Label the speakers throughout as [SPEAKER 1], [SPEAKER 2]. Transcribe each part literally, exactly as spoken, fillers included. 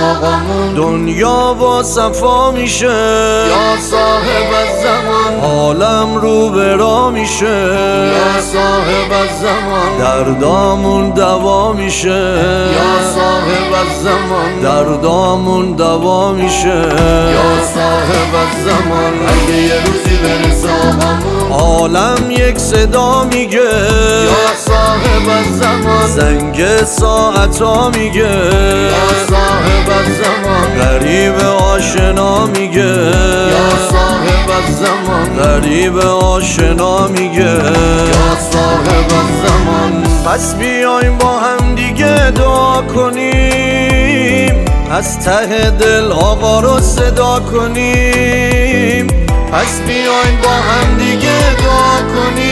[SPEAKER 1] آقامون
[SPEAKER 2] دنیا با صفا میشه
[SPEAKER 1] یا صاحب الزمان،
[SPEAKER 2] عالم رو به راه میشه
[SPEAKER 1] یا صاحب الزمان،
[SPEAKER 2] دردامون دوا میشه
[SPEAKER 1] یا صاحب الزمان،
[SPEAKER 2] دردامون دوا میشه
[SPEAKER 1] یا صاحب الزمان. اگه یه روزی برسه آقامون
[SPEAKER 2] عالم یک صدا میگه
[SPEAKER 1] یا صاحب الزمان،
[SPEAKER 2] زنگ ساعتا میگه
[SPEAKER 1] یا صاحب الزمان،
[SPEAKER 2] غریب آشنا میگه
[SPEAKER 1] یا صاحب الزمان،
[SPEAKER 2] غریب آشنا میگه
[SPEAKER 1] یا صاحب الزمان.
[SPEAKER 2] پس بیایم با هم دیگه دعا کنیم، از ته دل آقا رو صدا کنیم. پس بیایم با هم دیگه دعا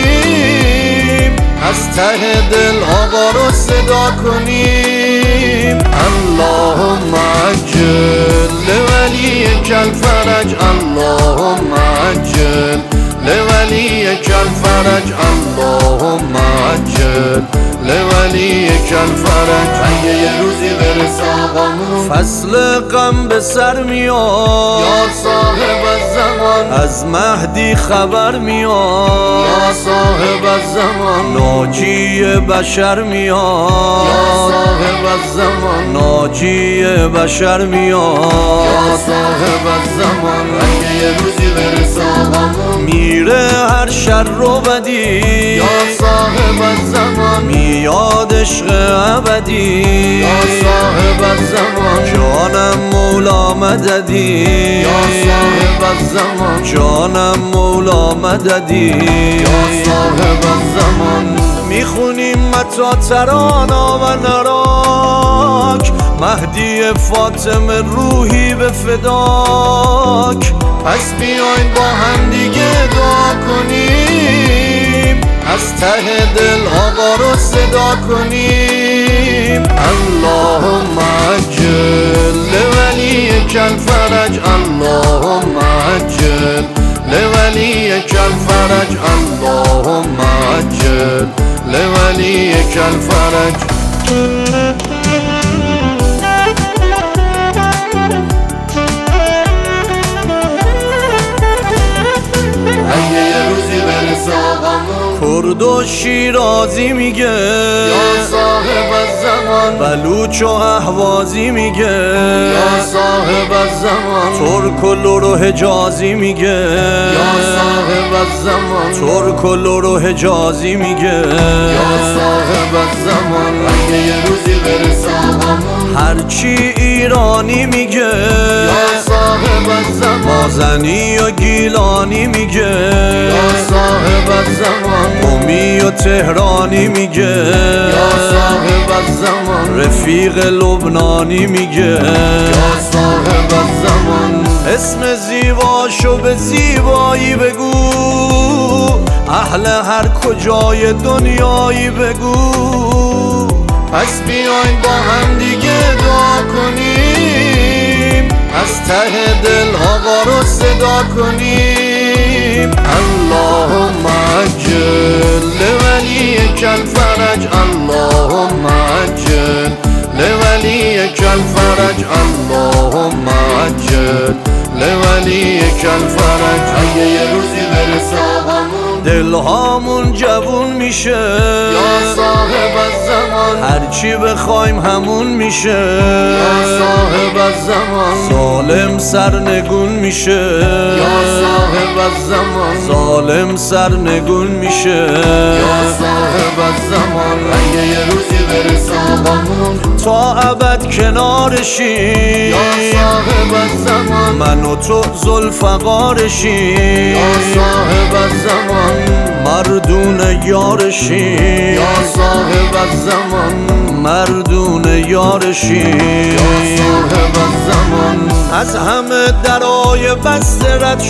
[SPEAKER 2] کنیم، از ته دل آقا رو صدا کنیم. اللهم عجل لولیک الفرج، اللهم عجل لولیک الفرج، اللهم عجل لولیک الفرج.
[SPEAKER 1] اگه یه روزی برسه آقامون
[SPEAKER 2] فصل غم به سر میاد
[SPEAKER 1] یا صاحب الزمان،
[SPEAKER 2] از مهدی خبر میاد
[SPEAKER 1] یا صاحب الزمان،
[SPEAKER 2] ناجی بشر میاد
[SPEAKER 1] یا صاحب الزمان،
[SPEAKER 2] ناجی بشر میاد
[SPEAKER 1] یا صاحب الزمان. اگه یه روزی برسه آقامون
[SPEAKER 2] میره هر شر رو بدی
[SPEAKER 1] یا صاحب الزمان،
[SPEAKER 2] میاد عشق ابدی
[SPEAKER 1] یا صاحب الزمان،
[SPEAKER 2] جانم مولا مددی
[SPEAKER 1] یا صاحب الزمان،
[SPEAKER 2] جانم مولا مددی
[SPEAKER 1] یا صاحب الزمان.
[SPEAKER 2] میخونیم متا ترانا و نراک، مهدی فاطمه روحی به فداک. پس بیاین با هم دیگه دعا کنیم، از ته دل آقا رو صدا کنیم. اللهم عجل لولیک الفرج، اللهم عجل لولیک الفرج، اللهم عجل لولیک الفرج.
[SPEAKER 1] اگه یه روزی برسه آقامون
[SPEAKER 2] کرد و شیرازی میگه
[SPEAKER 1] یا صاحب الزمان،
[SPEAKER 2] بلوچ و اهوازی میگه
[SPEAKER 1] یا صاحب الزمان،
[SPEAKER 2] ترک و لور و حجازی میگه
[SPEAKER 1] یا صاحب الزمان،
[SPEAKER 2] ترک و لور و حجازی میگه
[SPEAKER 1] یا صاحب الزمان. اگه یه روزی برسه آقامون
[SPEAKER 2] هرچی ایرانی میگه
[SPEAKER 1] یا صاحب الزمان،
[SPEAKER 2] مازنی و گیلانی میگه
[SPEAKER 1] یا صاحب الزمان،
[SPEAKER 2] قمی و تهرانی میگه
[SPEAKER 1] یا صاحب الزمان،
[SPEAKER 2] رفیق لبنانی میگه
[SPEAKER 1] یا صاحب الزمان.
[SPEAKER 2] اسم زیباشو به زیبایی بگو، اهل هر کجای دنیایی بگو. پس بیاین با هم دیگه دعا کنیم، از ته دل آقا رو صدا کنیم. اللهم عجل لولیک الفرج، اللهم عجل لولیک الفرج، اللهم عجل لولیک الفرج.
[SPEAKER 1] اگه یه روزی برسه آقامون
[SPEAKER 2] دلهامون جوون میشه
[SPEAKER 1] یا صاحب الزمان،
[SPEAKER 2] هرچی بخوایم همون میشه
[SPEAKER 1] یا صاحب الزمان،
[SPEAKER 2] ظالم سرنگون میشه
[SPEAKER 1] یا صاحب الزمان،
[SPEAKER 2] ظالم سرنگون میشه
[SPEAKER 1] یا صاحب الزمان. اگه یه روزی برسه آقامون
[SPEAKER 2] تا ابد کنارشی
[SPEAKER 1] یا صاحب الزمان،
[SPEAKER 2] من و تو ذوالفقارشی
[SPEAKER 1] یا صاحب الزمان،
[SPEAKER 2] مردون یارشی
[SPEAKER 1] یا صاحب الزمان،
[SPEAKER 2] مردون یارشی
[SPEAKER 1] یا صاحب الزمان.
[SPEAKER 2] از همه درای بسته رد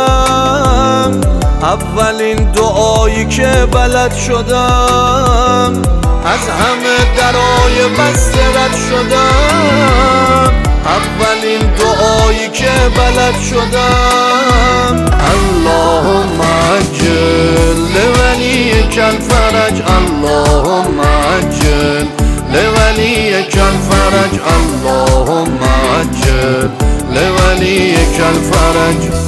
[SPEAKER 2] شدم، اولین دعایی که بلد شدم. از همه درای بسته رد شدم، اولین دعایی که بلد شدم. اللهم عجل لولیک الفرج، اللهم عجل لولیک الفرج، اللهم
[SPEAKER 1] الفرج